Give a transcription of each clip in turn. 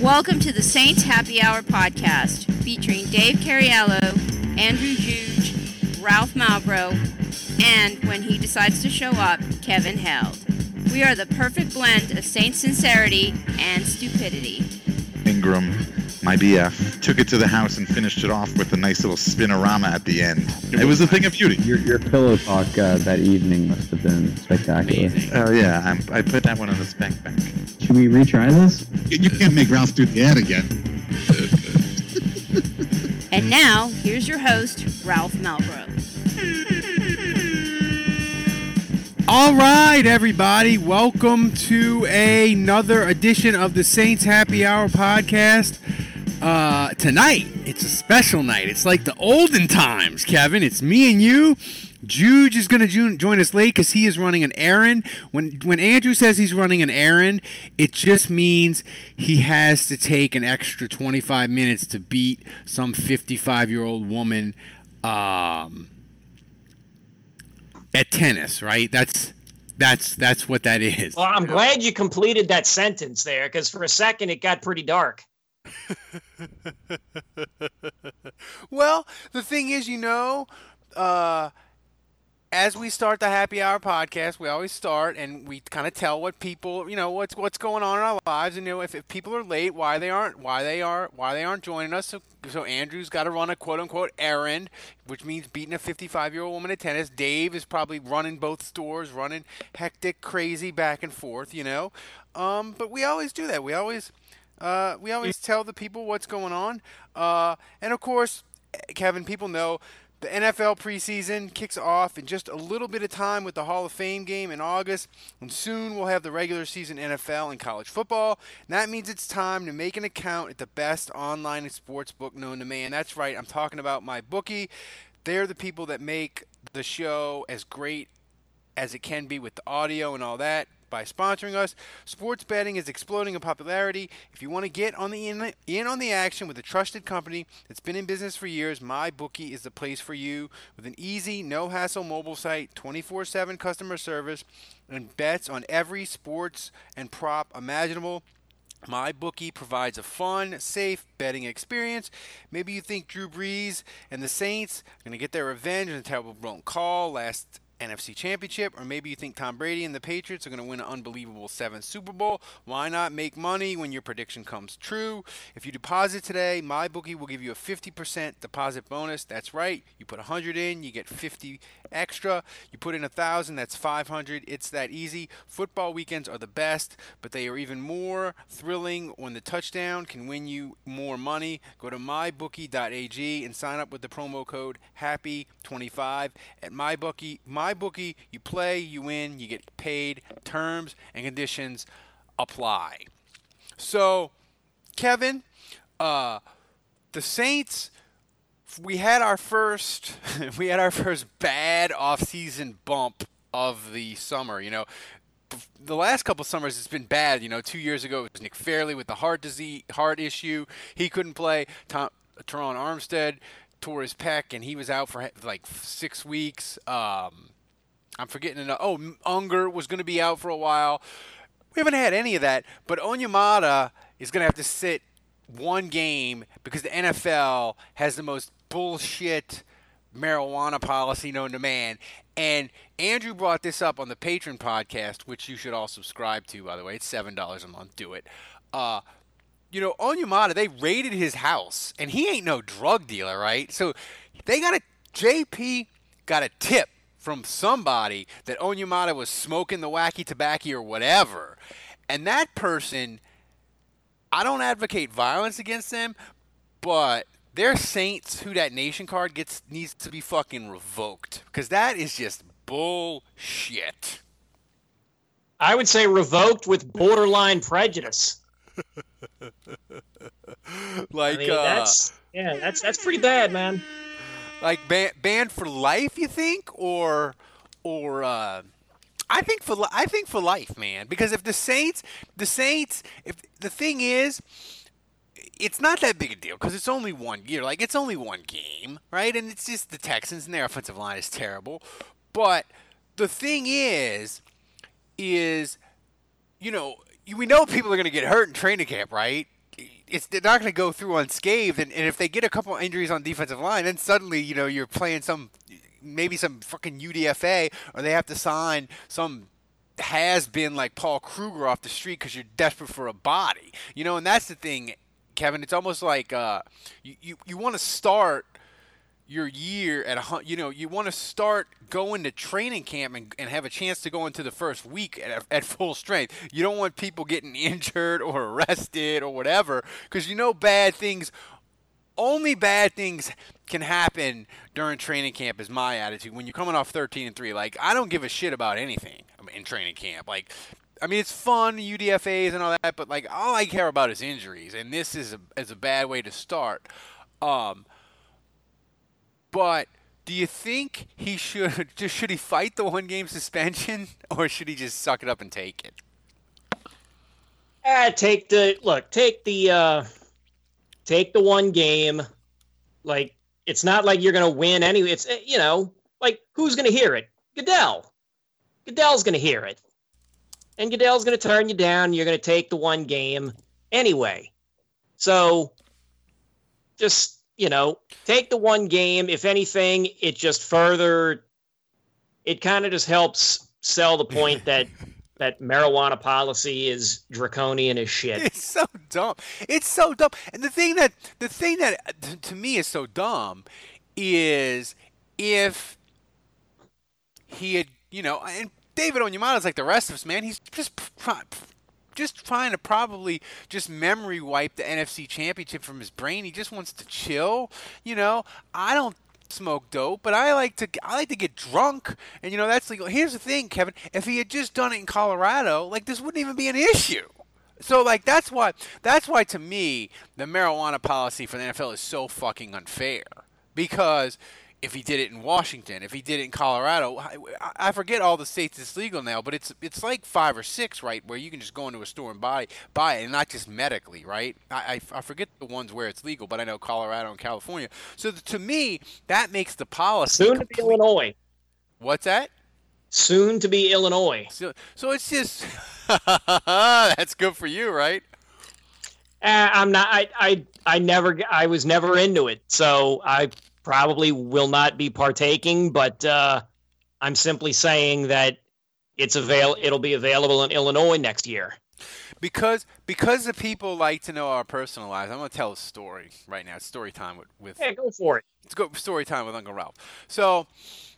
Welcome to the Saints Happy Hour podcast, featuring Dave Cariello, Andrew Juge, Ralph Malbrough, and, when he decides to show up, Kevin Held. We are the perfect blend of Saints sincerity and stupidity. Ingram, my BF, took it to the house and finished it off with a nice little spinorama at the end. It was a thing of beauty. Your pillow talk that evening must have been spectacular. Oh yeah, I put that one on the spank bank. Should we retry this? You can't make Ralph do the ad again. And now, here's your host, Ralph Malbrough. All right, everybody, welcome to another edition of the Saints Happy Hour podcast. Tonight, it's a special night. It's like the olden times, Kevin. It's me and you. Juge is going to join us late because he is running an errand. When Andrew says he's running an errand, it just means he has to take an extra 25 minutes to beat some 55-year-old woman at tennis, right? That's what that is. Well, I'm glad you completed that sentence there, because for a second it got pretty dark. Well, the thing is, as we start the Happy Hour podcast, we always start and we kind of tell what people, what's going on in our lives, and if people are late, why they aren't joining us. So Andrew's got to run a quote unquote errand, which means beating a 55-year-old woman at tennis. Dave is probably running both stores, running hectic, crazy back and forth, But we always do that. We always tell the people what's going on, and of course, Kevin, people know. The NFL preseason kicks off in just a little bit of time with the Hall of Fame game in August, and soon we'll have the regular season NFL and college football. And that means it's time to make an account at the best online sports book known to man. That's right, I'm talking about MyBookie. They're the people that make the show as great as it can be with the audio and all that. By sponsoring us, sports betting is exploding in popularity. If you want to get on the in on the action with a trusted company that's been in business for years, MyBookie is the place for you. With an easy, no-hassle mobile site, 24/7 customer service, and bets on every sports and prop imaginable, MyBookie provides a fun, safe betting experience. Maybe you think Drew Brees and the Saints are going to get their revenge on the terrible blown call last NFC Championship, or maybe you think Tom Brady and the Patriots are going to win an unbelievable 7th Super Bowl. Why not make money when your prediction comes true? If you deposit today, MyBookie will give you a 50% deposit bonus. That's right. You put 100 in, you get 50 extra. You put in 1,000, that's 500. It's that easy. Football weekends are the best, but they are even more thrilling when the touchdown can win you more money. Go to mybookie.ag and sign up with the promo code HAPPY25 at MyBookie. MyBookie, you play, you win, you get paid. Terms and conditions apply. So, Kevin, the Saints, we had our first bad off-season bump of the summer. The last couple summers it's been bad. 2 years ago it was Nick Fairley with the heart issue. He couldn't play. Teron Armstead tore his pec and he was out for like 6 weeks. I'm forgetting. Unger was going to be out for a while. We haven't had any of that. But Onyemata is going to have to sit one game because the NFL has the most bullshit marijuana policy known to man. And Andrew brought this up on the Patreon podcast, which you should all subscribe to, by the way. It's $7 a month. Do it. Onyemata, they raided his house, and he ain't no drug dealer, right? So JP got a tip from somebody that Onyemata was smoking the wacky tobacco or whatever. And that person, I don't advocate violence against them, but their Saints Who Dat Nation card needs to be fucking revoked, because that is just bullshit. I would say revoked with borderline prejudice. That's pretty bad, man. Like banned for life, you think, or I think for life, man. Because if the Saints, if the thing is, it's not that big a deal because it's only 1 year. Like, it's only one game, right? And it's just the Texans and their offensive line is terrible. But the thing is, we know people are going to get hurt in training camp, right? they're not going to go through unscathed. And if they get a couple injuries on defensive line, then suddenly you're playing maybe some fucking UDFA, or they have to sign some has been like Paul Kruger off the street because you're desperate for a body. And that's the thing, Kevin. It's almost like you want to start your year at you want to start going to training camp and have a chance to go into the first week at full strength. You don't want people getting injured or arrested or whatever, because only bad things can happen during training camp is my attitude. When you're coming off 13-3, like, I don't give a shit about anything in training camp. Like, I mean, it's fun, UDFAs and all that, but like, all I care about is injuries, and this is a bad way to start. But do you think he should he fight the 1-game suspension, or should he just suck it up and take it? Take the 1 game. Like, it's not like you're going to win anyway. It's, like, who's going to hear it? Goodell. Goodell's going to hear it. And Goodell's going to turn you down. And you're going to take the 1 game anyway. So just, take the 1 game. If anything, it kind of just helps sell the point that marijuana policy is draconian as shit. It's so dumb. It's so dumb. And the thing that to me is so dumb is if he had, and David Onyemata is like the rest of us, man. He's just trying to probably just memory wipe the NFC Championship from his brain. He just wants to chill. I don't smoke dope, but I like to get drunk, and that's legal. Here's the thing, Kevin. If he had just done it in Colorado, like, this wouldn't even be an issue. So, like, that's why to me the marijuana policy for the NFL is so fucking unfair. Because if he did it in Washington, if he did it in Colorado, I forget all the states it's legal now, but it's like 5 or 6, right, where you can just go into a store and buy it, and not just medically, right? I forget the ones where it's legal, but I know Colorado and California. So to me, that makes the policy soon to be Illinois. What's that? Soon to be Illinois. So it's just that's good for you, right? I'm not. I was never into it, so I probably will not be partaking, but I'm simply saying that it'll be available in Illinois next year. Because the people like to know our personal lives, I'm going to tell a story right now. It's story time with Yeah, go for it. Let's go story time with Uncle Ralph. So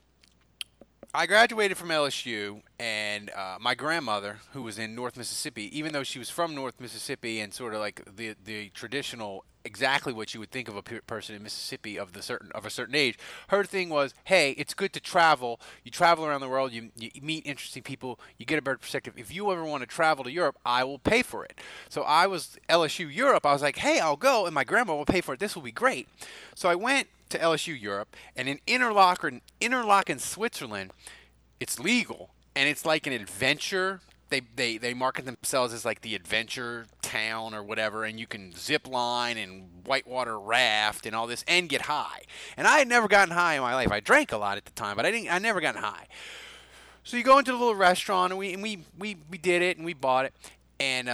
I graduated from LSU, and my grandmother, who was in North Mississippi, even though she was from North Mississippi and sort of like the traditional, exactly what you would think of a person in Mississippi of a certain age, her thing was, hey, it's good to travel. You travel around the world, you meet interesting people, you get a better perspective. If you ever want to travel to Europe, I will pay for it. So I was LSU Europe. I was like, hey, I'll go, and my grandma will pay for it. This will be great. So I went to LSU Europe, and in Interlaken, Switzerland, it's legal, and it's like an adventure. They market themselves as like the adventure town or whatever, and you can zip line and whitewater raft and all this and get high. And I had never gotten high in my life. I drank a lot at the time, but I never gotten high. So you go into the little restaurant, and we did it, and we bought it, and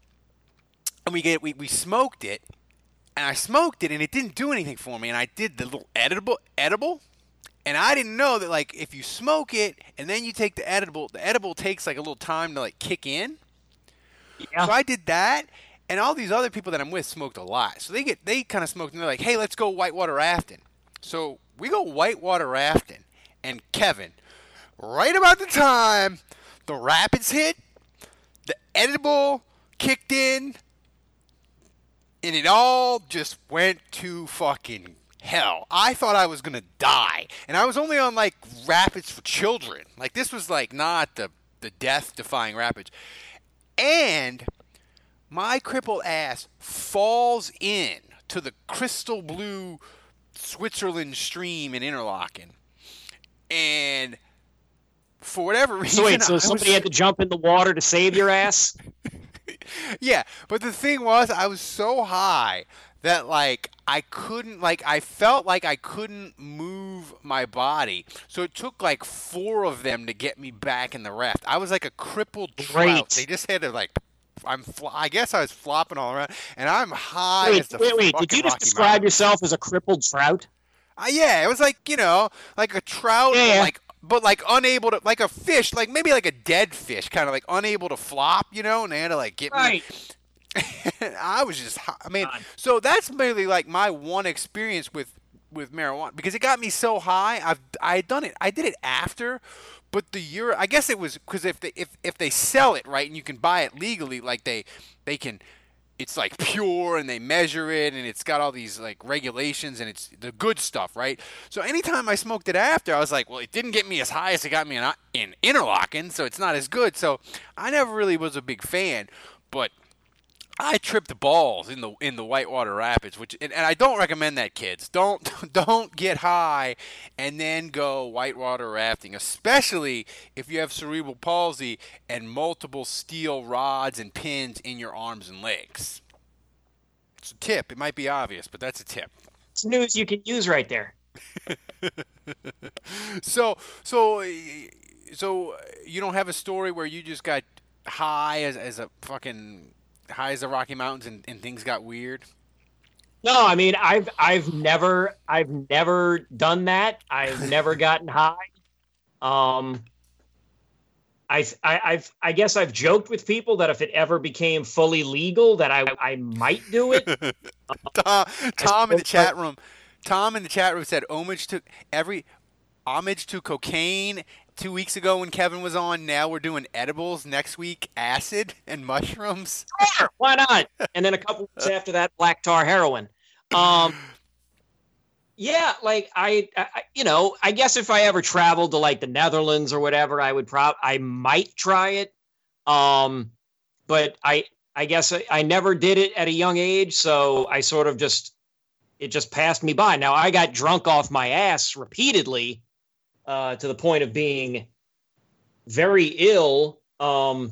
we smoked it. And I smoked it, and it didn't do anything for me. And I did the little edible, and I didn't know that, like, if you smoke it and then you take the edible takes like a little time to like kick in. Yeah. So I did that, and all these other people that I'm with smoked a lot. So they kind of smoked, and they're like, hey, let's go whitewater rafting. So we go whitewater rafting, and Kevin, right about the time the rapids hit, the edible kicked in, and it all just went to fucking hell. I thought I was going to die. And I was only on, like, rapids for children. Like, this was, like, not the death-defying rapids. And my crippled ass falls in to the crystal blue Switzerland stream in Interlaken. And for whatever reason... So somebody had to jump in the water to save your ass? Yeah, but the thing was, I was so high that, like, I felt like I couldn't move my body. So it took, like, 4 of them to get me back in the raft. I was like a crippled trout. They just had to, like, I guess I was flopping all around, and I'm high as the Wait. fucking Did you just Rocky describe Mountain. yourself as a crippled trout? Yeah, it was like, like a trout, Yeah. but unable to, like a fish, like maybe like a dead fish, kind of like unable to flop, and they had to like get me. I was just, so that's mainly like my one experience with marijuana, because it got me so high. I did it after, but I guess it was because if they sell it right and you can buy it legally, like they can. It's like pure, and they measure it, and it's got all these like regulations, and it's the good stuff, right? So anytime I smoked it after, I was like, well, it didn't get me as high as it got me in Interlaken, so it's not as good. So I never really was a big fan, but I tripped balls in the Whitewater Rapids, and I don't recommend that, kids. Don't get high and then go whitewater rafting, especially if you have cerebral palsy and multiple steel rods and pins in your arms and legs. It's a tip. It might be obvious, but that's a tip. It's news you can use right there. So you don't have a story where you just got high as a fucking high as the Rocky Mountains and things got weird? No, I mean I've never done that. I've never gotten high. I guess I've joked with people that if it ever became fully legal that I might do it. Tom in the chat room said homage to cocaine. 2 weeks ago when Kevin was on, now we're doing edibles. Next week, acid and mushrooms. Sure, why not? And then a couple weeks after that, black tar heroin. Yeah, like I guess if I ever traveled to like the Netherlands or whatever, I might try it. But I guess I never did it at a young age, so I sort of it just passed me by. Now I got drunk off my ass repeatedly. To the point of being very ill. Do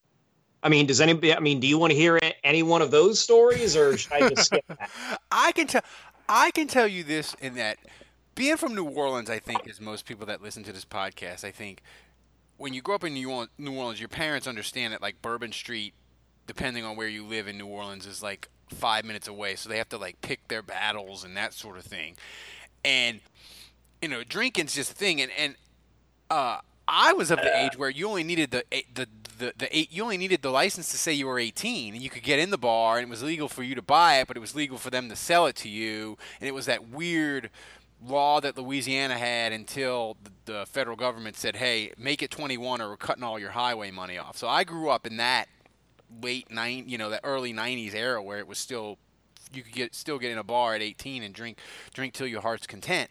you want to hear any one of those stories, or should I just skip that? I can tell you this, in that being from New Orleans, I think, as most people that listen to this podcast, I think when you grow up in New Orleans, your parents understand that like Bourbon Street, depending on where you live in New Orleans, is like 5 minutes away, so they have to like pick their battles and that sort of thing. And drinking's just a thing, and I was of the age where you only needed you only needed the license to say you were 18, and you could get in the bar, and it was legal for you to buy it, but it was legal for them to sell it to you, and it was that weird law that Louisiana had until the federal government said, hey, make it 21 or we're cutting all your highway money off. So I grew up in that that early 90s era where it was still, you could still get in a bar at 18 and drink till your heart's content.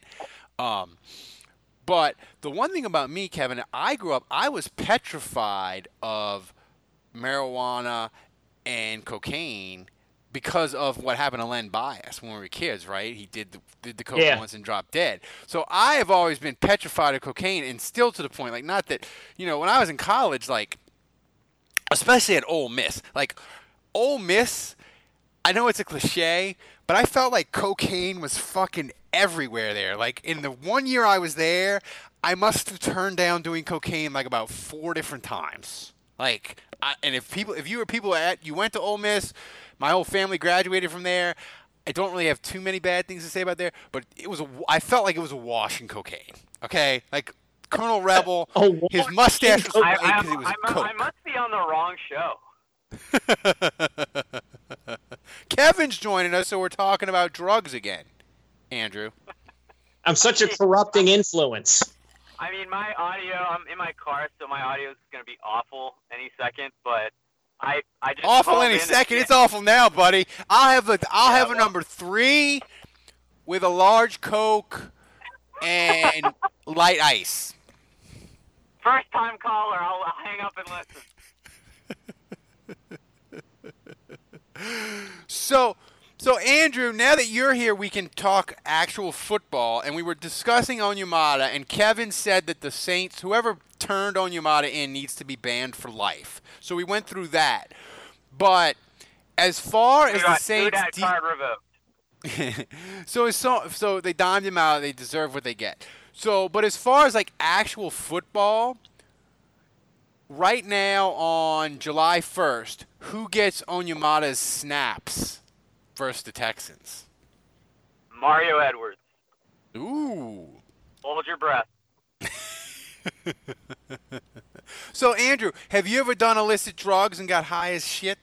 But the one thing about me, Kevin, I was petrified of marijuana and cocaine because of what happened to Len Bias when we were kids, right? He did the coke once and dropped dead. So I have always been petrified of cocaine, and still to the point, like, not that, when I was in college, like, especially at Ole Miss, I know it's a cliche, but I felt like cocaine was fucking everywhere there. Like, in the 1 year I was there, I must have turned down doing cocaine like about 4 different times. Like, if you went to Ole Miss, my whole family graduated from there. I don't really have too many bad things to say about there, but I felt like it was a wash in cocaine. Okay, like Colonel Rebel, his mustache was white because it was coke. I must be on the wrong show. Kevin's joining us, so we're talking about drugs again. Andrew, I'm such a corrupting influence. I mean, my audio, I'm in my car, so my audio is going to be awful any second, but I just awful any second. It's awful now, buddy. I'll have a number 3 with a large Coke and light ice. First time caller, I'll hang up and listen. So Andrew, now that you're here, we can talk actual football. And we were discussing Onyemata, and Kevin said that the Saints, whoever turned Onyemata in, needs to be banned for life. So we went through that. But as far as the Saints, card revoked. so they dimed him out. They deserve what they get. So, but as far as like actual football, right now on July 1st, who gets Onyemata's snaps versus the Texans? Mario Edwards. Ooh. Hold your breath. So, Andrew, have you ever done illicit drugs and got high as shit?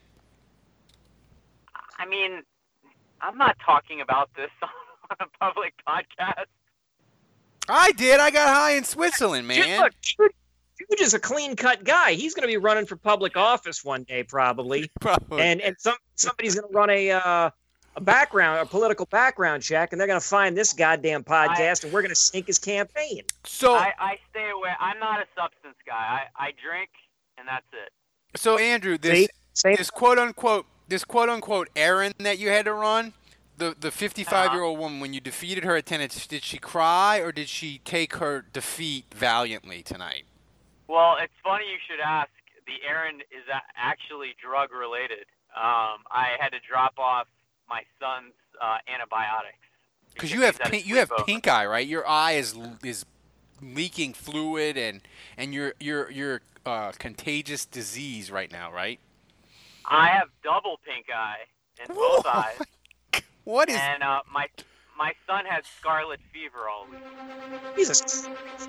I mean, I'm not talking about this on a public podcast. I did. I got high in Switzerland, man. Dude, look, Jude is a clean-cut guy. He's going to be running for public office one day, probably. Probably. And somebody's going to run a political background check, and they're going to find this goddamn podcast, and we're going to sink his campaign. So, I stay away. I'm not a substance guy. I drink, and that's it. so Andrew, this quote unquote errand that you had to run, the 55-year-old woman, when you defeated her at tennis, did she cry or did she take her defeat valiantly tonight? Well, it's funny you should ask. The errand is actually drug-related. I had to drop off my son's antibiotics. Because you have pink eye, right? Your eye is leaking fluid and you're contagious disease right now, right? I have double pink eye in both eyes. What is? And my son has scarlet fever all week. Jesus.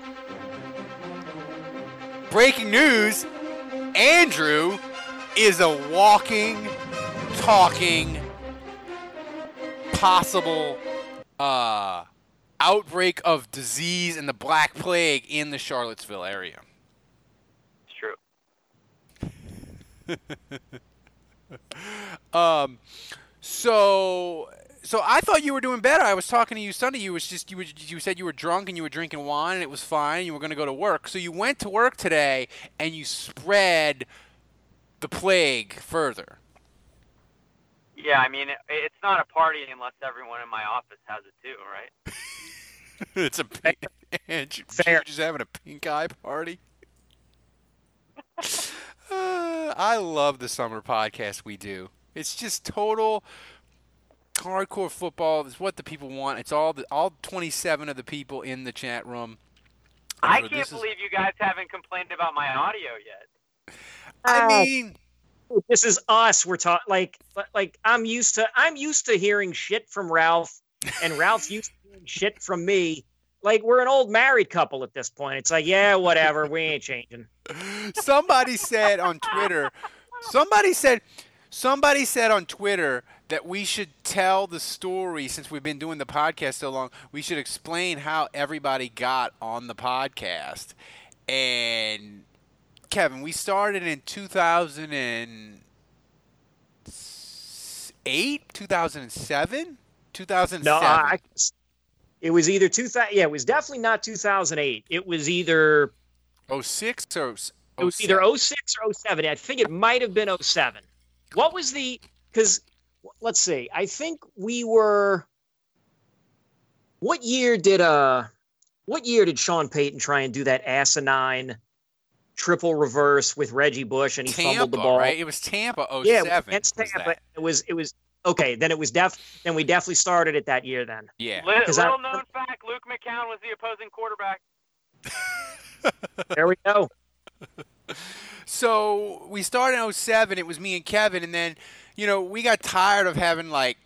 Breaking news: Andrew is a walking, talking, possible outbreak of disease and the Black Plague in the Charlottesville area. It's true. So I thought you were doing better. I was talking to you Sunday. You said you were drunk and you were drinking wine and it was fine. You were going to go to work. So you went to work today and you spread the plague further. Yeah, I mean, it's not a party unless everyone in my office has it too, right? It's a and you're just having a pink eye party. I love the summer podcast we do. It's just total hardcore football. It's what the people want. It's all 27 of the people in the chat room. I can't believe you guys haven't complained about my audio yet. I mean, this is us. We're talking like I'm used to hearing shit from Ralph, and Ralph used to hearing shit from me. Like we're an old married couple at this point. It's like, yeah, whatever, we ain't changing. Somebody said on Twitter. Somebody said on Twitter that we should tell the story, since we've been doing the podcast so long, we should explain how everybody got on the podcast. And Kevin, we started in 2008, 2007, 2007. No, it was either 2000. Yeah, it was definitely not 2008. It was either 06 or 07. It was either 06 or 07. I think it might have been 07. What was because let's see. I think we were. What year did Sean Payton try and do that asinine triple reverse with Reggie Bush and he fumbled the ball? Right? It was Tampa 07. Yeah, against Tampa. It was okay. Then it was then we definitely started it that year then. Yeah. Little known fact: Luke McCown was the opposing quarterback. There we go. So we started in 07. It was me and Kevin, and then, we got tired of having like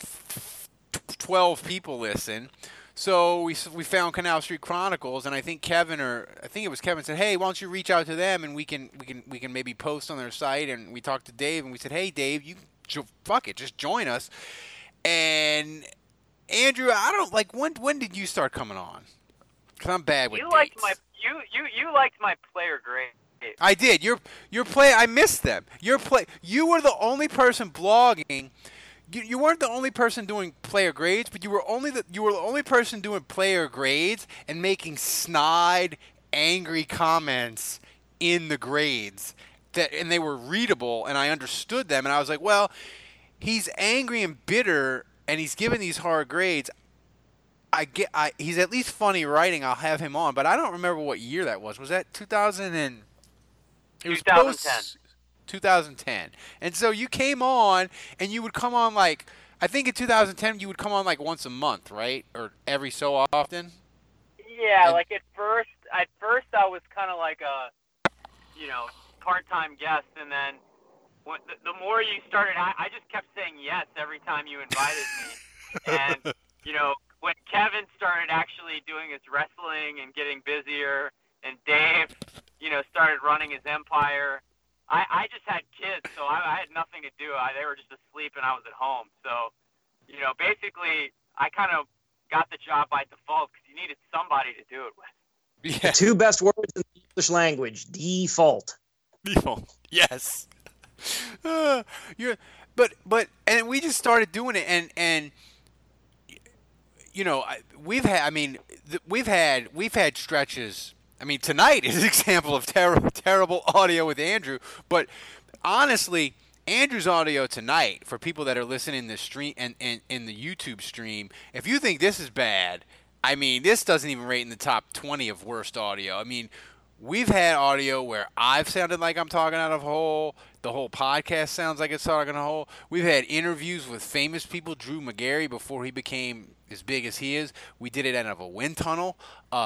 12 people listen. So we found Canal Street Chronicles, and I think it was Kevin said, "Hey, why don't you reach out to them and we can maybe post on their site." And we talked to Dave, and we said, "Hey, Dave, fuck it, just join us." And Andrew, I don't like when did you start coming on? Because I'm bad with dates. You liked my player grade. I did. Your play. I missed them. You were the only person blogging. You weren't the only person doing player grades, but you were the only person doing player grades and making snide, angry comments in the grades and they were readable, and I understood them, and I was like, well, he's angry and bitter, and he's giving these hard grades. He's at least funny writing. I'll have him on, but I don't remember what year that was. Was that 2000 It was 2010. 2010. And so you came on, and you would come on I think in 2010 you would come on like once a month, right? Or every so often? Yeah, like at first I was kind of like part-time guest, and then the more you started, I just kept saying yes every time you invited me. And, when Kevin started actually doing his wrestling and getting busier, and Dave, started running his empire, I just had kids, so I had nothing to do. They were just asleep, and I was at home. So, basically, I kind of got the job by default because you needed somebody to do it with. Yeah. The two best words in the English language: default. Default. Yes. And we just started doing it, and we've had stretches. I mean, tonight is an example of terrible audio with Andrew, but honestly, Andrew's audio tonight, for people that are listening the stream and in the YouTube stream, if you think this is bad, I mean, this doesn't even rate in the top 20 of worst audio. I mean, we've had audio where I've sounded like I'm talking out of a hole. The whole podcast sounds like it's talking out of a hole. We've had interviews with famous people. Drew McGarry, before he became as big as he is, we did it out of a wind tunnel.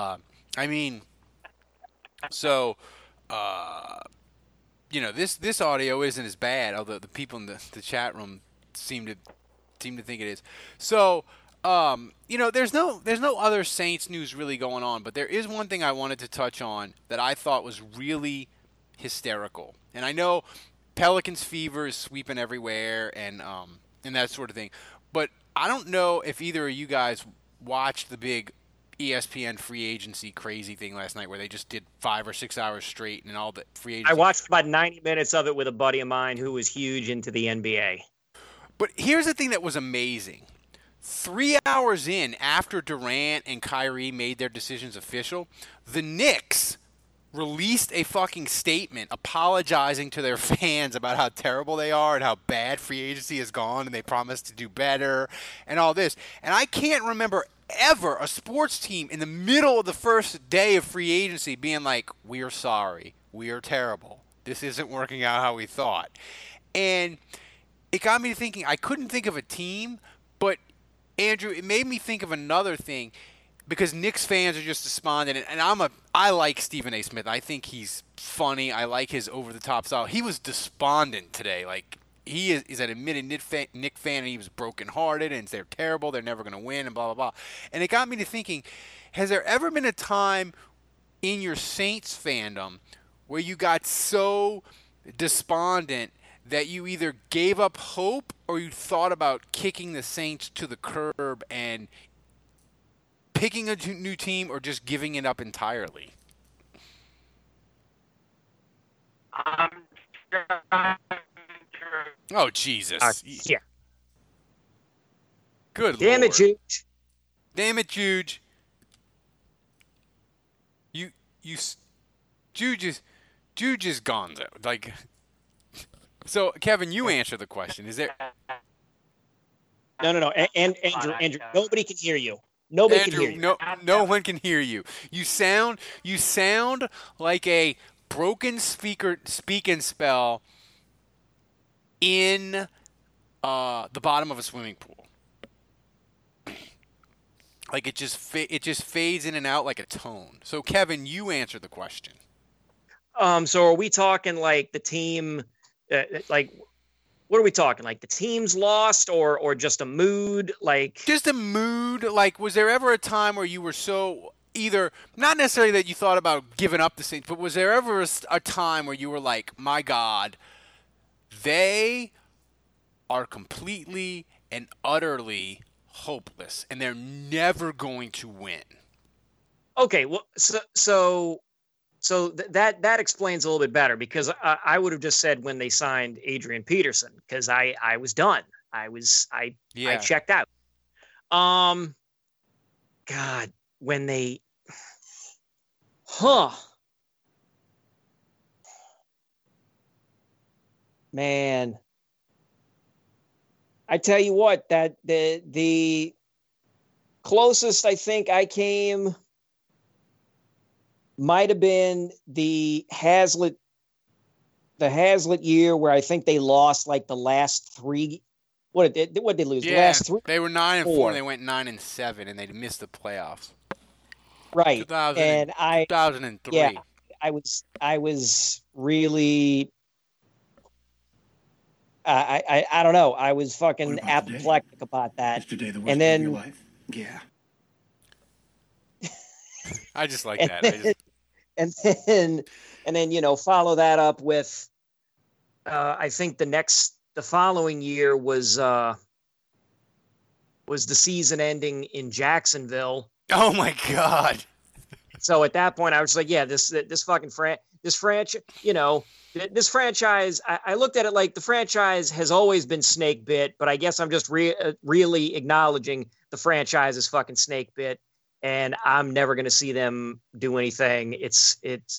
This audio isn't as bad, although the people in the chat room seem to think it is. So, there's no other Saints news really going on, but there is one thing I wanted to touch on that I thought was really hysterical. And I know Pelicans fever is sweeping everywhere and that sort of thing, but I don't know if either of you guys watched the big ESPN free agency crazy thing last night where they just did 5 or 6 hours straight and all the free agency. I watched about 90 minutes of it with a buddy of mine who was huge into the NBA. But here's the thing that was amazing. 3 hours in, after Durant and Kyrie made their decisions official, the Knicks released a fucking statement apologizing to their fans about how terrible they are and how bad free agency has gone and they promised to do better and all this. And I can't remember ever a sports team in the middle of the first day of free agency being like, we are sorry, we are terrible, this isn't working out how we thought. And it got me thinking, I couldn't think of a team, but Andrew, it made me think of another thing, because Knicks fans are just despondent, and I like Stephen A. Smith. I think he's funny. I like his over-the-top style. He was despondent today. Like, he is an admitted Knicks fan, and he was brokenhearted, and they're terrible, they're never going to win, and blah, blah, blah. And it got me to thinking, has there ever been a time in your Saints fandom where you got so despondent that you either gave up hope or you thought about kicking the Saints to the curb and picking a new team, or just giving it up entirely? Oh, Jesus. Yeah. Good Damn Lord. it, Juge. Damn it, Juge. Juge is gonzo. Like, so, Kevin, you answer the question. Is there... No. And Andrew, nobody can hear you. Nobody can hear you. No one can hear you. You sound like a broken speak and spell in the bottom of a swimming pool. Like it just fades in and out like a tone. So Kevin, you answer the question. So are we talking like the team, like? What are we talking? Like the team's lost or just a mood? Like just a mood. Like, was there ever a time where you were so either, not necessarily that you thought about giving up the Saints, but was there ever a time where you were like, my God, they are completely and utterly hopeless and they're never going to win? Okay, well, So that explains a little bit better, because I would have just said when they signed Adrian Peterson, because I was done. I checked out. God, when they, man, I tell you what, that the closest I think I came might have been the Hazlitt year, where I think they lost like the last three. What did they lose? Yeah, the last three. They were 9-4, and they went 9-7, and they missed the playoffs. Right, 2003. Yeah, I was really. I don't know. I was fucking apoplectic about that. Yesterday, the worst And day of then- your life? Yeah. I just like And that. and then follow that up with I think the following year was the season ending in Jacksonville. Oh my God. So at that point I was like, yeah, this fucking this franchise, this franchise, I looked at it like the franchise has always been snake bit, but I guess I'm just really acknowledging the franchise is fucking snake bit. And I'm never going to see them do anything. It's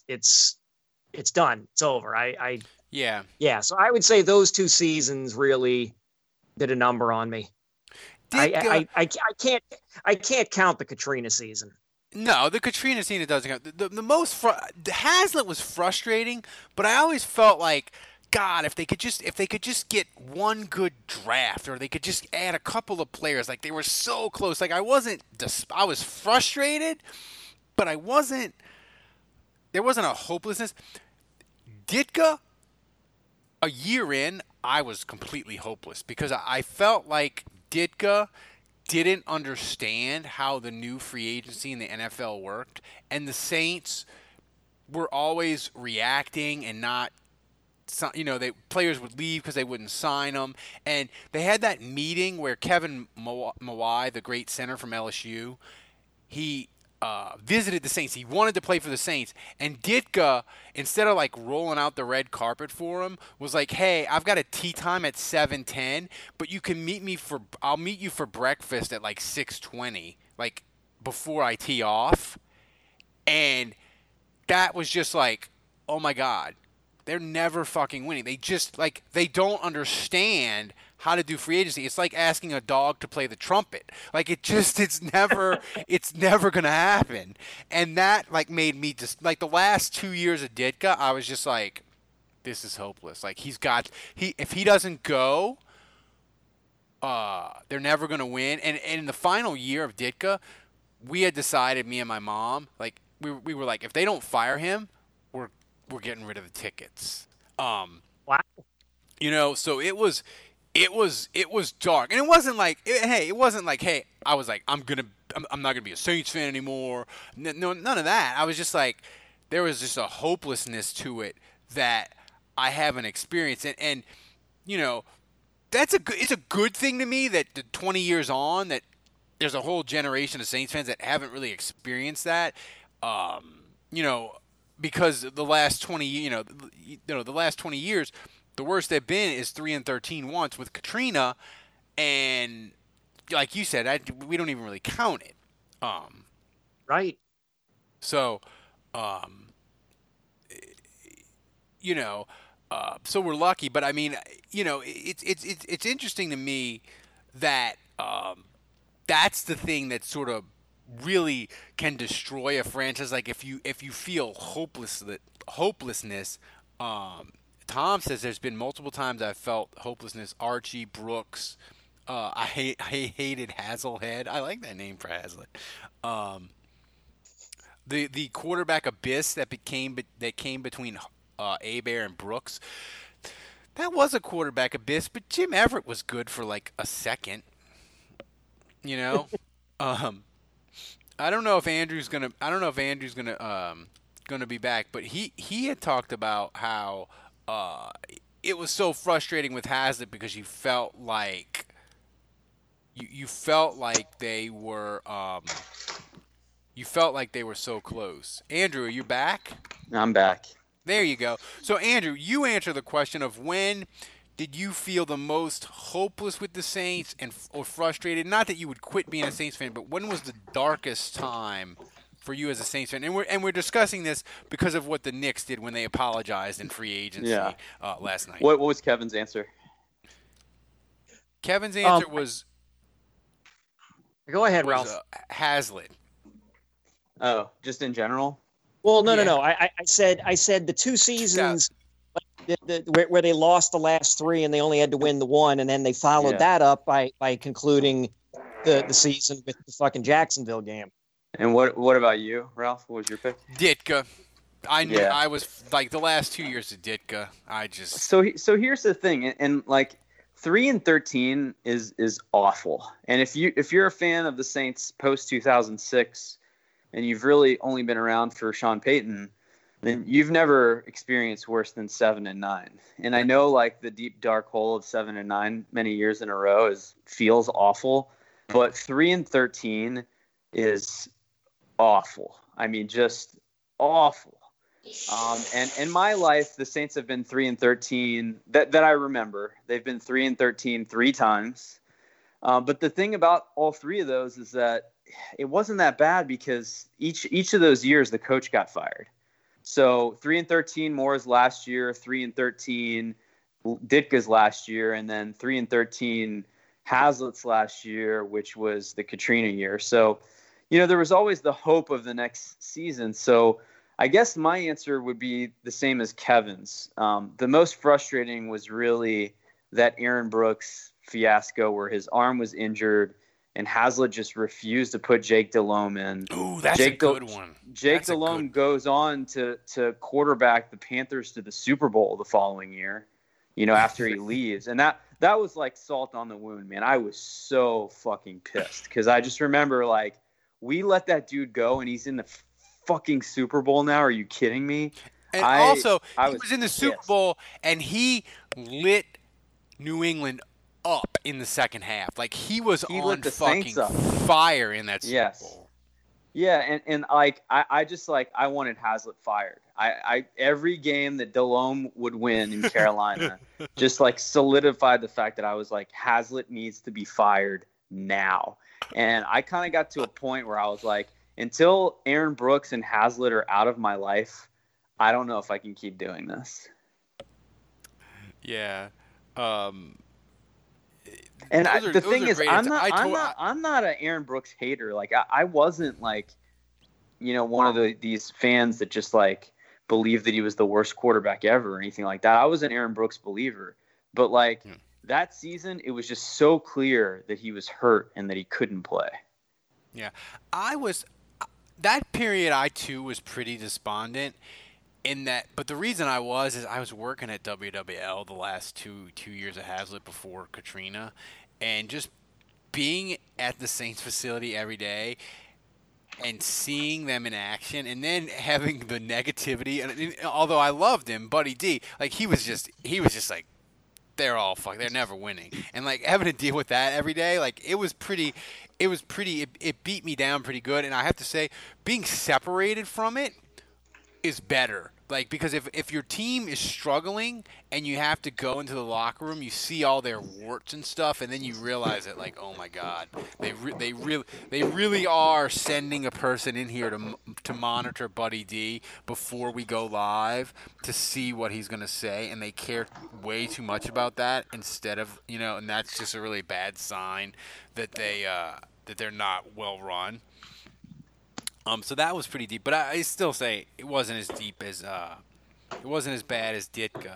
done. It's over. Yeah. So I would say those 2 seasons really did a number on me. I can't count the Katrina season. No, the Katrina season doesn't count. The most the Hazlitt was frustrating, but I always felt like, God, if they could just get one good draft, or they could just add a couple of players, like they were so close. Like I was frustrated, but there wasn't a hopelessness. Ditka, a year in, I was completely hopeless because I felt like Ditka didn't understand how the new free agency in the NFL worked, and the Saints were always reacting and not. Players would leave because they wouldn't sign them, and they had that meeting where Kevin Mawai, the great center from LSU, he visited the Saints. He wanted to play for the Saints, and Ditka, instead of like rolling out the red carpet for him, was like, "Hey, I've got a tea time at 7:10, but I'll meet you for breakfast at like 6:20, like before I tee off," and that was just like, oh my God. They're never fucking winning. They just they don't understand how to do free agency. It's like asking a dog to play the trumpet. Like it's never going to happen. And that made me just the last 2 years of Ditka, I was just like, this is hopeless. Like if he doesn't go, they're never going to win. And in the final year of Ditka, we had decided, me and my mom, we were like, if they don't fire him, we're getting rid of the tickets. Wow. So it was dark, and it wasn't like, hey, I was like, I'm not gonna be a Saints fan anymore. No, none of that. I was just like, there was just a hopelessness to it that I haven't experienced, and it's a good thing to me that the 20 years on that there's a whole generation of Saints fans that haven't really experienced that. Because the last 20 years, the worst they've been is 3-13 once with Katrina, and like you said, we don't even really count it. Right. So, so we're lucky, but I mean, it's interesting to me that that's the thing that sort of really can destroy a franchise. Like if you feel hopelessness. Tom says there's been multiple times I've felt hopelessness. Archie, Brooks. I hated Hazelhead. I like that name for Hazlitt. The quarterback abyss that came between Hebert and Brooks. That was a quarterback abyss, but Jim Everett was good for like a second. I don't know if Andrew's gonna be back, but he had talked about how it was so frustrating with Hazlitt because you felt like they were so close. Andrew, are you back? I'm back. There you go. So Andrew, you answer the question of when did you feel the most hopeless with the Saints or frustrated? Not that you would quit being a Saints fan, but when was the darkest time for you as a Saints fan? And we're discussing this because of what the Knicks did when they apologized in free agency last night. What was Kevin's answer? Kevin's answer was. Go ahead, Ralph. Hazlitt. Oh, just in general. Well, no. I said the 2 seasons. Where they lost the last 3 and they only had to win the 1, and then they followed that up by concluding the season with the fucking Jacksonville game. And what about you, Ralph? What was your pick? Ditka. I knew Yeah. I was like the last 2 years of Ditka. So here's the thing, and like 3-13 is awful. And if you're a fan of the Saints post 2006, and you've really only been around for Sean Payton, then you've never experienced worse than 7-9. And I know like the deep dark hole of 7-9 many years in a row feels awful, but 3-13 is awful. I mean, just awful. And in my life, the Saints have been 3-13 that I remember. They've been 3-13 3 times. But the thing about all 3 of those is that it wasn't that bad because each of those years the coach got fired. So 3-13 Moore's last year, 3-13 Ditka's last year, and then 3-13 Hazlett's last year, which was the Katrina year. So, there was always the hope of the next season. So I guess my answer would be the same as Kevin's. The most frustrating was really that Aaron Brooks fiasco where his arm was injured and Hazlitt just refused to put Jake Delhomme in. Ooh, that's a good one. Jake Delhomme goes on to quarterback the Panthers to the Super Bowl the following year, after he leaves. And that was like salt on the wound, man. I was so fucking pissed because I just remember like we let that dude go and he's in the fucking Super Bowl now. Are you kidding me? And he was in the Super Bowl and he lit New England up in the second half. Like he was on fucking fire in that Super Bowl. Yeah, and like I just like I wanted Hazlitt fired. I every game that Delhomme would win in Carolina just like solidified the fact that I was like Hazlitt needs to be fired now. And I kind of got to a point where I was like, until Aaron Brooks and Hazlitt are out of my life, I don't know if I can keep doing this. Yeah. And the thing is, I'm not an Aaron Brooks hater. Like I wasn't like, one of these fans that just like believed that he was the worst quarterback ever or anything like that. I was an Aaron Brooks believer, but like that season, it was just so clear that he was hurt and that he couldn't play. Yeah, that period I too was pretty despondent in that, but the reason I was working at WWL the last two years of Hazlitt before Katrina, and just being at the Saints facility every day and seeing them in action, and then having the negativity. And although I loved him, Buddy D, like he was just like they're all they're never winning, and like having to deal with that every day, like it beat me down pretty good. And I have to say, being separated from it is better. Like, because if your team is struggling and you have to go into the locker room, you see all their warts and stuff, and then you realize that, like, oh my God, they really are sending a person in here to monitor Buddy D before we go live to see what he's gonna say, and they care way too much about that instead of and that's just a really bad sign that they're not well run. So that was pretty deep, but I still say it wasn't as deep as it wasn't as bad as Ditka.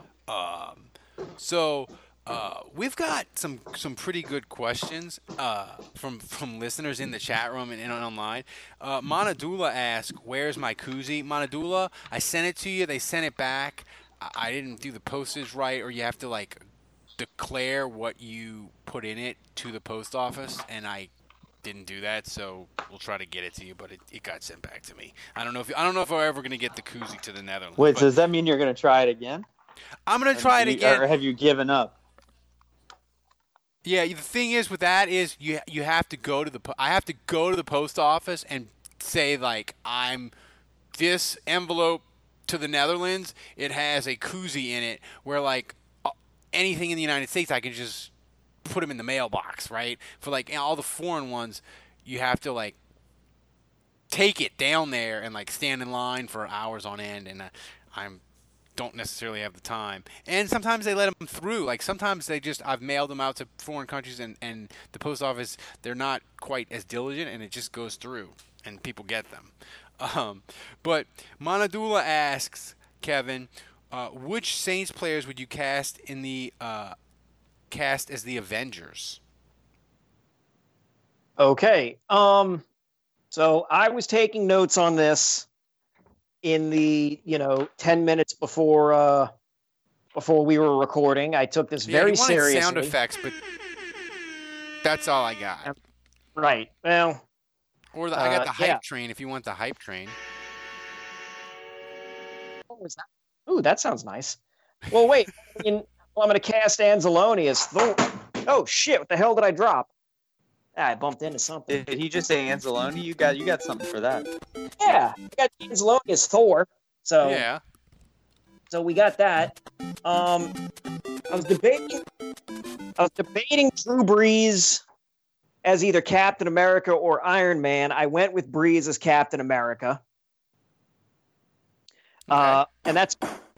So we've got some pretty good questions from listeners in the chat room and online. Monadula asked, "Where's my koozie?" Monadula, I sent it to you. They sent it back. I didn't do the postage right, or you have to like declare what you put in it to the post office, and I didn't do that, so we'll try to get it to you, but it got sent back to me. I don't know if we're ever going to get the koozie to the Netherlands. Wait, does that mean you're going to try it again? I'm going to try it again. Or have you given up? Yeah, the thing is with that is you have to go to I have to go to the post office and say like I'm this envelope to the Netherlands. It has a koozie in it where like anything in the United States I can just put them in the mailbox, right? For like all the foreign ones, you have to like take it down there and like stand in line for hours on end, and don't necessarily have the time. And sometimes they let them through. Like sometimes I've mailed them out to foreign countries, and the post office, they're not quite as diligent, and it just goes through and people get them. But Monadula asks, Kevin, which Saints players would you cast as the Avengers? Okay. So I was taking notes on this in the 10 minutes before we were recording. I took this very you wanted seriously. sound effects, but that's all I got. Right. Well. Or I got the hype train if you want the hype train. What was that? Ooh, that sounds nice. Well, wait. I'm going to cast Anzalone as Thor. Oh shit! What the hell did I drop? I bumped into something. Did he just say Anzalone? You got something for that? Yeah, I got Anzalone as Thor. So yeah. So we got that. I was debating Drew Brees as either Captain America or Iron Man. I went with Brees as Captain America. Okay. And that's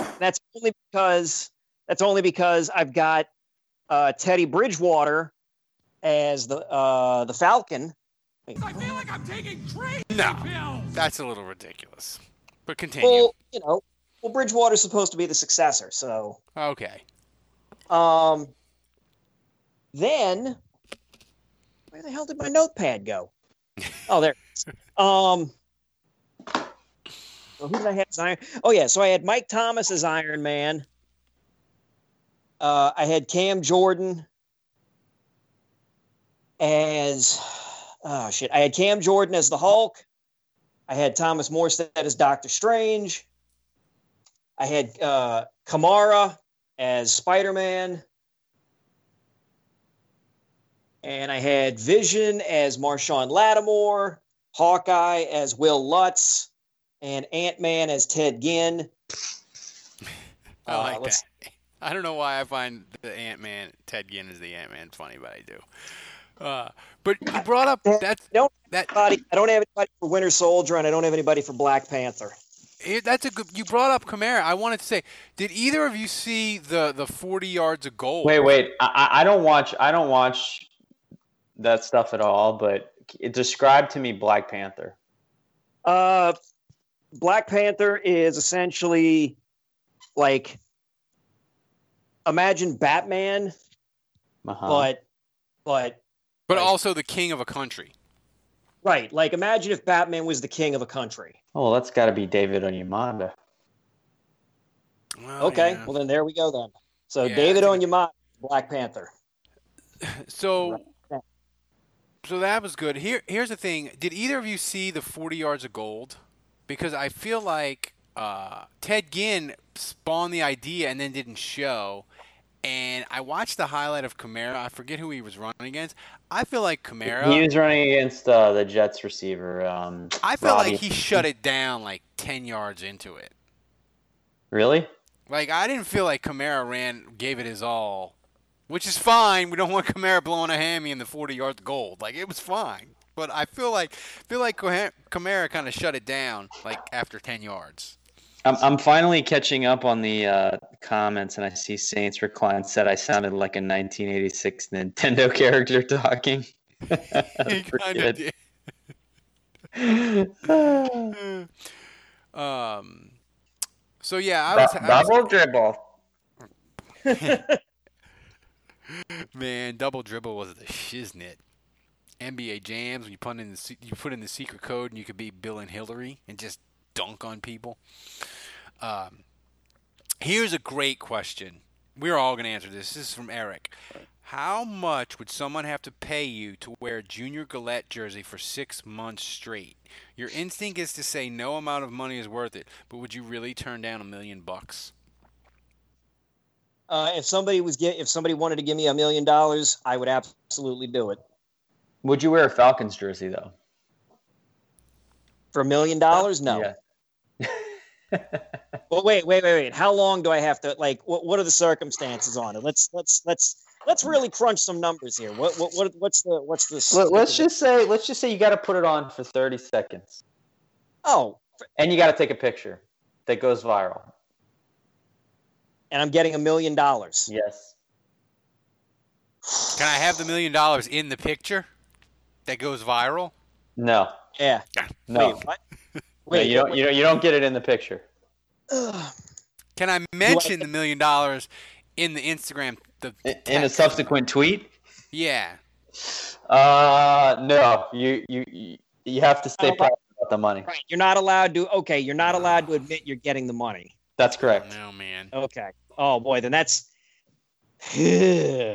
only because I've got Teddy Bridgewater as the Falcon. I feel like I'm taking crazy No, that's a little ridiculous. But continue. Well, Bridgewater's supposed to be the successor, so. Okay. Then, where the hell did my notepad go? Oh, there. Who did I have as Iron? Oh yeah, so I had Mike Thomas as Iron Man. I had Cam Jordan as I had Cam Jordan as the Hulk. I had Thomas Morstead as Doctor Strange. I had Kamara as Spider-Man. And I had Vision as Marshawn Lattimore, Hawkeye as Will Lutz, and Ant-Man as Ted Ginn. I like that. I don't know why I find the Ant-Man, Ted Ginn is the Ant-Man funny, but I do. But you brought up that. I don't have anybody for Winter Soldier, and I don't have anybody for Black Panther. That's a good. You brought up Kamara. I wanted to say, did either of you see the 40 yards of gold? Wait. I don't watch that stuff at all. But describe to me Black Panther. Black Panther is essentially like imagine Batman, but also the king of a country. Right. Like imagine if Batman was the king of a country. Oh, that's got to be David Onyemata. Well, okay. yeah. Well, then there we go then. So Yeah, David Onyemata, Black Panther. So that was good. Here's the thing. Did either of you see the 40 yards of gold? Because I feel like Ted Ginn spawned the idea and then didn't show. And I watched the highlight of Kamara. I forget who he was running against. I feel like Kamara. He was running against the Jets receiver. I feel Robbie. like he shut it down like 10 yards into it. Really? Like I didn't feel like Kamara gave it his all, which is fine. We don't want Kamara blowing a hammy in the 40 yards gold. Like it was fine. But I feel like Kamara kind of shut it down like after 10 yards. I'm finally catching up on the comments, and I see Saints Recline said I sounded like a 1986 Nintendo character talking. He kind of did. So yeah, I was double dribble. Man, double dribble was the shiznit. NBA Jams, when you put in the secret code and you could be Bill and Hillary and just dunk on people. Here's a great question. We're all going to answer this. This is from Eric. How much would someone have to pay you to wear a Junior Gillette jersey for 6 months straight? Your instinct is to say no amount of money is worth it, but would you really turn down $1 million? If somebody wanted to give me $1 million, I would absolutely do it. Would you wear a Falcons jersey though? For $1 million? No. Yeah. Well, wait. How long do I have to what are the circumstances on it? Let's really crunch some numbers here. What's the Let's just say you got to put it on for 30 seconds. Oh, and you got to take a picture that goes viral. And I'm getting $1 million. Yes. Can I have the $1 million in the picture that goes viral? No. Yeah. No. Wait, what? Wait, no, you don't get it in the picture. Can I mention the $1 million in the Instagram? In a subsequent tweet? Yeah. No. You have to stay private about the money. Right. You're not allowed to. Okay, you're not allowed to admit you're getting the money. That's correct. No, man. Okay. Oh boy, then that's. I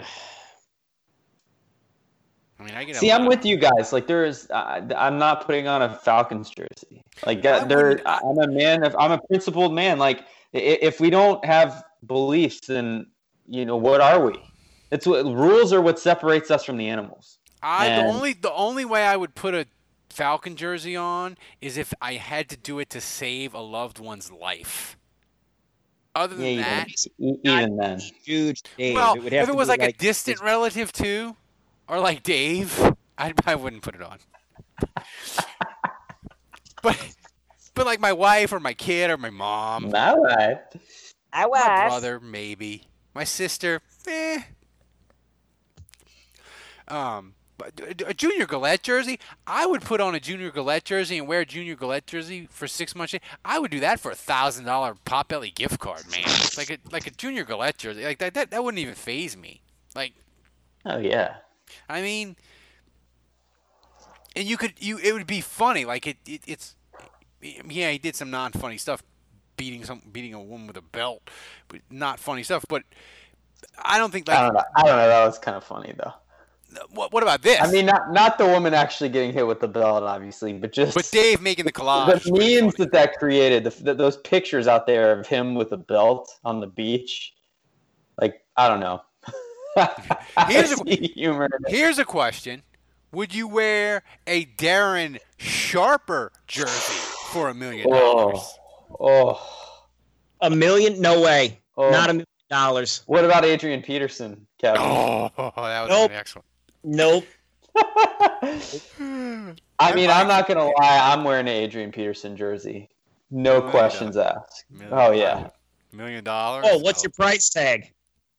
mean, I get. See, I'm with you guys. Like, there is. I'm not putting on a Falcons jersey. Like, I'm a man. I'm a principled man. Like, if we don't have beliefs, then what are we? It's what rules are what separates us from the animals. The only way I would put a Falcon jersey on is if I had to do it to save a loved one's life. Other than that, even then, huge. Dave, well, if it was like a distant relative too, or like Dave, I wouldn't put it on. but like my wife or my kid or my mom, my wife, my brother, maybe my sister, But a Junior Galette jersey, I would put on a Junior Galette jersey and wear a Junior Galette jersey for 6 months. I would do that for $1,000 Potbelly gift card, man. like a Junior Galette jersey, like that wouldn't even faze me. Like, oh yeah. I mean, and it would be funny. Like it's yeah, he did some non-funny stuff, beating a woman with a belt, but not funny stuff. But I don't think. Like, I don't know. That was kind of funny though. What about this? I mean, not the woman actually getting hit with the belt, obviously, but Dave making the collage. The memes that created, those pictures out there of him with a belt on the beach. Like, I don't know. Here's a question: would you wear a Darren Sharper jersey for $1 million? Oh, $1 million? No way. Not $1 million. What about Adrian Peterson, Kevin? Oh, that was excellent. Nope. I mean, I'm not going to lie. I'm wearing an Adrian Peterson jersey. No questions asked. Oh, yeah. $1 million? Oh, what's your price tag?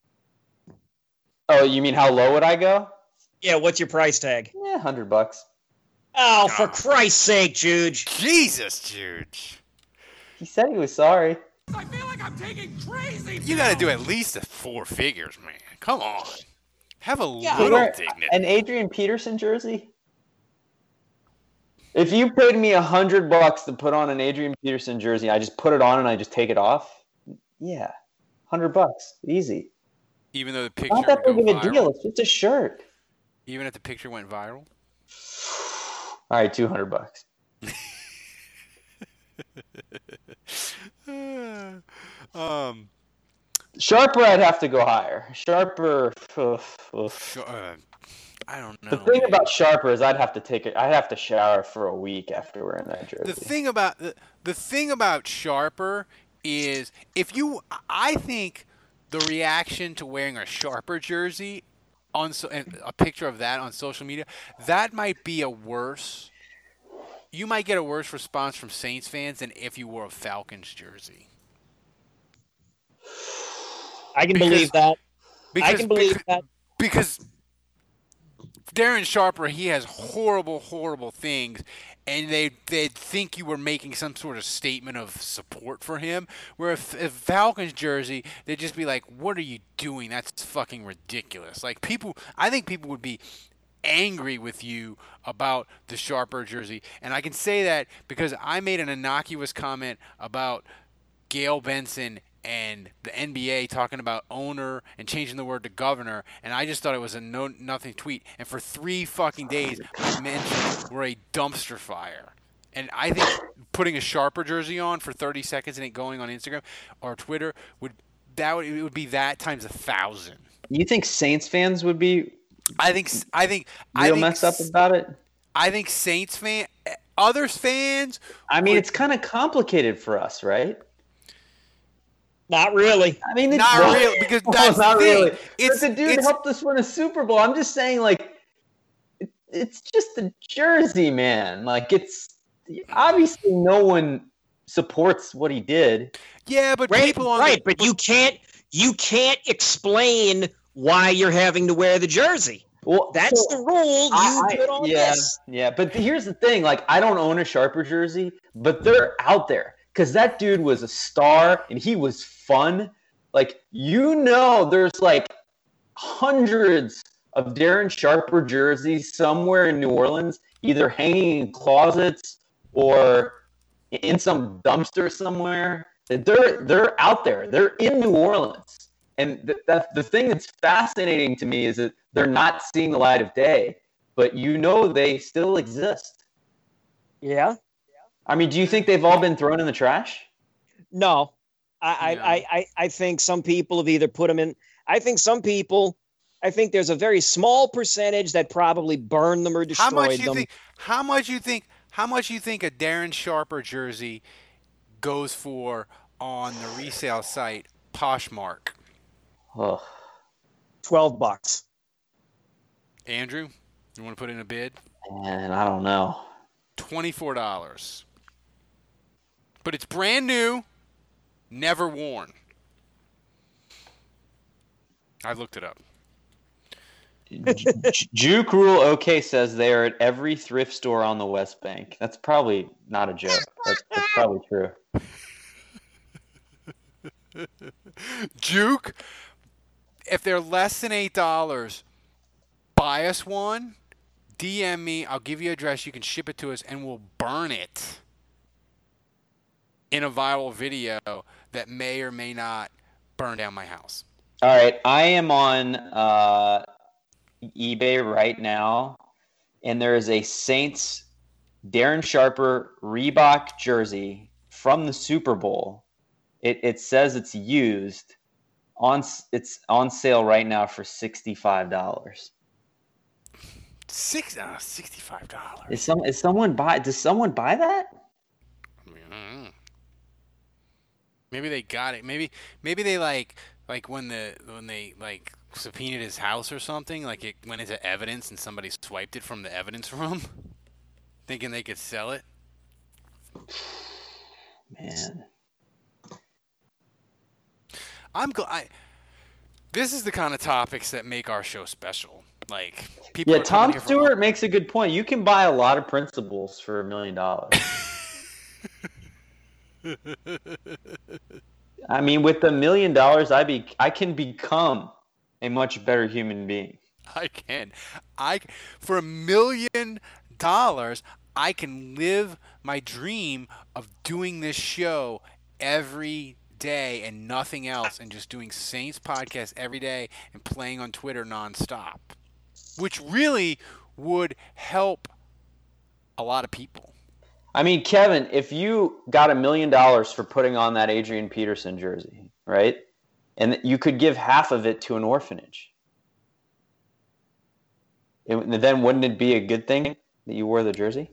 Oh, you mean how low would I go? Yeah, what's your price tag? Yeah, $100. Oh, for Christ's sake, Juge. Jesus, Juge. He said he was sorry. I feel like I'm taking crazy. You got to do at least 4 figures, man. Come on. Have a little dignity. An Adrian Peterson jersey? If you paid me $100 to put on an Adrian Peterson jersey, I just put it on and I just take it off. Yeah, $100, easy. Even though the picture not that big of a viral? deal. It's just a shirt. Even if the picture went viral. All right, $200. Sharper, I'd have to go higher. Sharper. I don't know. The thing about Sharper is I'd have to shower for a week after wearing that jersey. The thing about Sharper is I think the reaction to wearing a Sharper jersey a picture of that on social media, that might be you might get a worse response from Saints fans than if you wore a Falcons jersey. I can believe that. Because Darren Sharper, he has horrible, horrible things, and they'd think you were making some sort of statement of support for him. Where if Falcons jersey, they'd just be like, "What are you doing? That's fucking ridiculous." Like I think people would be angry with you about the Sharper jersey, and I can say that because I made an innocuous comment about Gail Benson and the NBA talking about owner and changing the word to governor, and I just thought it was a nothing tweet. And for 3 fucking days, my mentions were a dumpster fire. And I think putting a Sharper jersey on for 30 seconds and it going on Instagram or Twitter would be that times 1,000. You think Saints fans would be? I think messed up about it. I think Saints others fans. I mean, it's kind of complicated for us, right? Not really. I mean, not really, because that's not the thing. Really. But the dude helped us win a Super Bowl. I'm just saying, like, it's just a jersey, man. Like, it's obviously no one supports what he did. Yeah, but people on but you can't explain why you're having to wear the jersey. Well, that's the rule you put on this. Yeah, but here's the thing. Like, I don't own a Sharper jersey, but they're out there. Because that dude was a star, and he was fun. Like, there's like hundreds of Darren Sharper jerseys somewhere in New Orleans, either hanging in closets or in some dumpster somewhere. They're out there. They're in New Orleans. And the thing that's fascinating to me is that they're not seeing the light of day, but they still exist. Yeah. I mean, do you think they've all been thrown in the trash? No. I think some people have either put them in. I think there's a very small percentage that probably burned them or destroyed them. How much you think a Darren Sharper jersey goes for on the resale site Poshmark? Oh. $12. Andrew, you want to put in a bid? Man, I don't know. $24. But it's brand new, never worn. I looked it up. Juke Rule OK says they are at every thrift store on the West Bank. That's probably not a joke. That's probably true. Juke, if they're less than $8, buy us one, DM me, I'll give you an address, you can ship it to us, and we'll burn it in a viral video that may or may not burn down my house. All right, I am on eBay right now, and there is a Saints Darren Sharper Reebok jersey from the Super Bowl. It says it's used. It's on sale right now for $65. $65. Does someone buy that? I mean, maybe they got it. Maybe they like when they like subpoenaed his house or something, like it went into evidence and somebody swiped it from the evidence room, thinking they could sell it. Man, this is the kind of topics that make our show special. Like people. Yeah, Tom Stewart makes a good point. You can buy a lot of principles for $1 million. I mean, with $1 million, I can become a much better human being. I can. For $1 million, I can live my dream of doing this show every day and nothing else, and just doing Saints podcast every day and playing on Twitter nonstop, which really would help a lot of people. I mean, Kevin, if you got $1 million for putting on that Adrian Peterson jersey, right? And you could give half of it to an orphanage. Then wouldn't it be a good thing that you wore the jersey?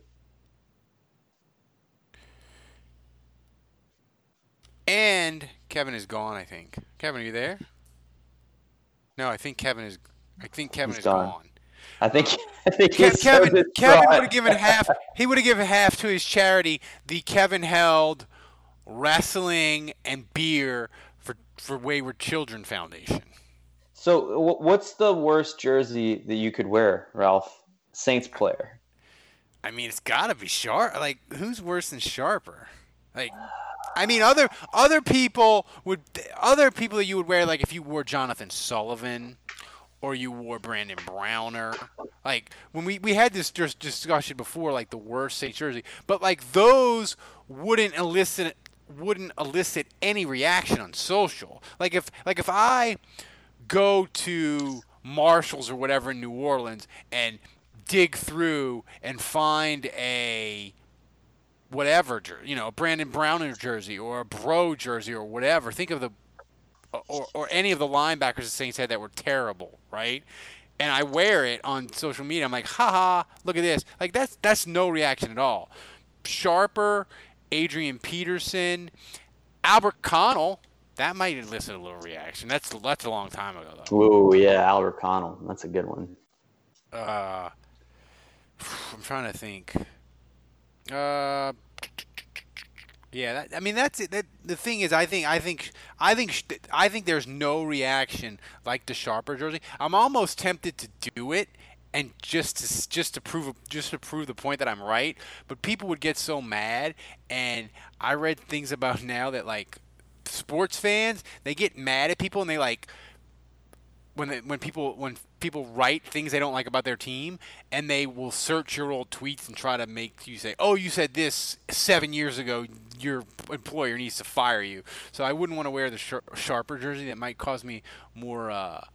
And Kevin is gone, I think. Kevin, are you there? No, I think Kevin is gone. I think Kevin would have given half. He would have given half to his charity, the Kevin Held Wrestling and Beer for Wayward Children Foundation. So, what's the worst jersey that you could wear, Ralph? Saints player. I mean, it's got to be Sharp. Like, who's worse than Sharper? Like, I mean, other people that you would wear, like if you wore Jonathan Sullivan. Or you wore Brandon Browner. Like when we had this discussion before, like the worst Saints jersey, but like those wouldn't elicit any reaction on social. Like if I go to Marshalls or whatever in New Orleans and dig through and find a whatever, a Brandon Browner jersey or a Bro jersey or whatever. Think of the or any of the linebackers the Saints had that were terrible, right? And I wear it on social media. I'm like, haha, look at this. Like that's no reaction at all. Sharper, Adrian Peterson, Albert Connell, that might elicit a little reaction. That's a long time ago though. Oh yeah, Albert Connell. That's a good one. I'm trying to think. Yeah, that's it. The thing is, I think there's no reaction like the Sharper jersey. I'm almost tempted to do it and just to prove the point that I'm right. But people would get so mad, and I read things about now that like sports fans, they get mad at people and they like when people people write things they don't like about their team, and they will search your old tweets and try to make you say, "Oh, you said this 7 years ago. Your employer needs to fire you." So I wouldn't want to wear the sharper jersey. That might cause me more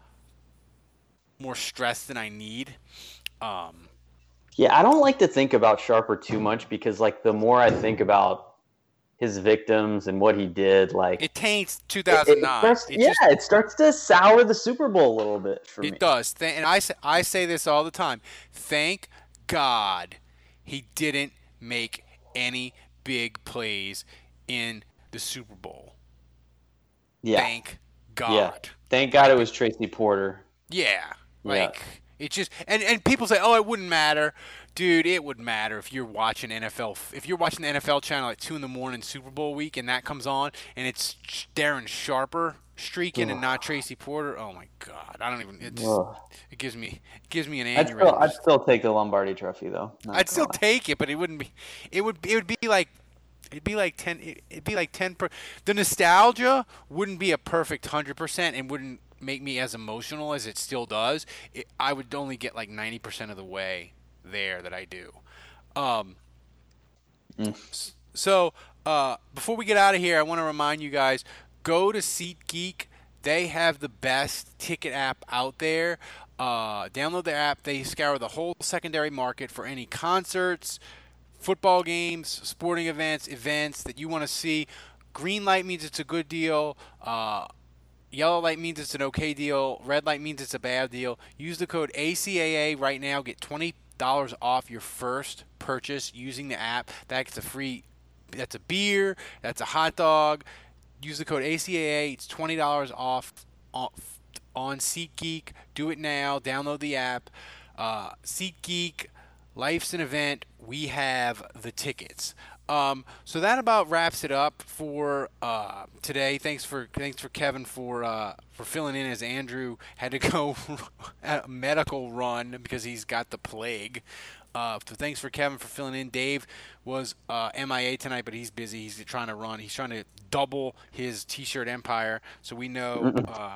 stress than I need. Yeah, I don't like to think about Sharper too much because, like, the more I think about his victims and what he did, like, it taints 2009. It starts to sour the Super Bowl a little bit for me. It does, and I say this all the time. Thank God he didn't make any big plays in the Super Bowl. Yeah. Thank God. Yeah. Thank God it was Tracy Porter. Yeah. It just and people say, "Oh, it wouldn't matter." Dude, it would matter if you're watching NFL. If you're watching the NFL channel at 2 a.m. Super Bowl week, and that comes on, and it's Darren Sharper streaking and not Tracy Porter. Oh my God, I don't even. It gives me an aneurysm. I'd still take the Lombardi Trophy though. I'd still take it, but it wouldn't be. It would be like. It'd be like 10. The nostalgia wouldn't be a perfect 100%, and wouldn't make me as emotional as it still does. I would only get like 90% of the way there that I do. So before we get out of here, I want to remind you guys, go to SeatGeek. They have the best ticket app out there. Download the app. They scour the whole secondary market for any concerts, football games, sporting events that you want to see. Green light means it's a good deal. Yellow light means it's an okay deal. Red light means it's a bad deal. Use the code ACAA right now. Get $20 off your first purchase using the app. That's a beer. That's a hot dog. Use the code ACAA. It's $20 off on SeatGeek. Do it now. Download the app. SeatGeek. Life's an event. We have the tickets. So that about wraps it up for today. Thanks for Kevin for filling in as Andrew had to go a medical run because he's got the plague. So thanks for Kevin for filling in. Dave was MIA tonight, but he's busy. He's trying to run. He's trying to double his T-shirt empire. So we know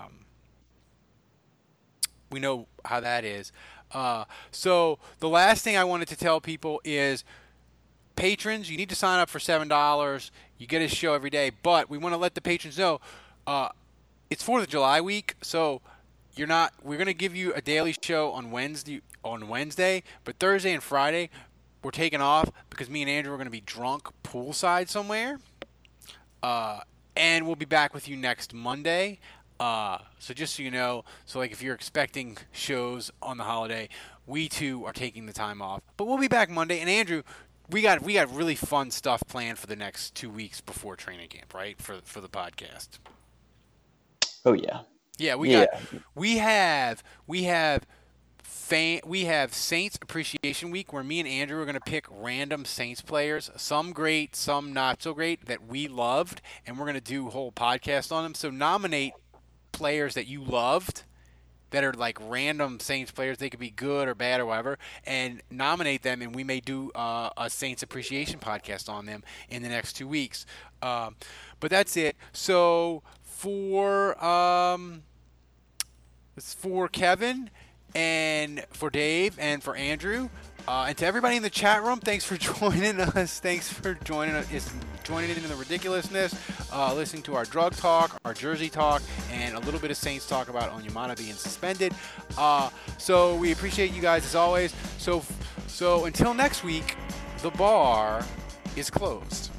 how that is. So the last thing I wanted to tell people is, patrons, you need to sign up for $7. You get a show every day, but we want to let the patrons know it's 4th of July week, so we're going to give you a daily show on Wednesday, but Thursday and Friday we're taking off because me and Andrew are going to be drunk poolside somewhere, and we'll be back with you next Monday. So just so you know, like if you're expecting shows on the holiday, we too are taking the time off, but we'll be back Monday. And Andrew, we got really fun stuff planned for the next 2 weeks before training camp, right? For the podcast. Oh yeah. Yeah, we have Saints Appreciation Week where me and Andrew are going to pick random Saints players, some great, some not so great, that we loved, and we're going to do a whole podcast on them. So nominate players that you loved that are like random Saints players. They could be good or bad or whatever, and nominate them, and we may do a Saints Appreciation podcast on them in the next 2 weeks. But that's it. So for Kevin and for Dave and for Andrew, and to everybody in the chat room, thanks for joining us. Thanks for joining in the ridiculousness, listening to our drug talk, our jersey talk, and a little bit of Saints talk about Onyemata being suspended. So we appreciate you guys as always. So until next week, the bar is closed.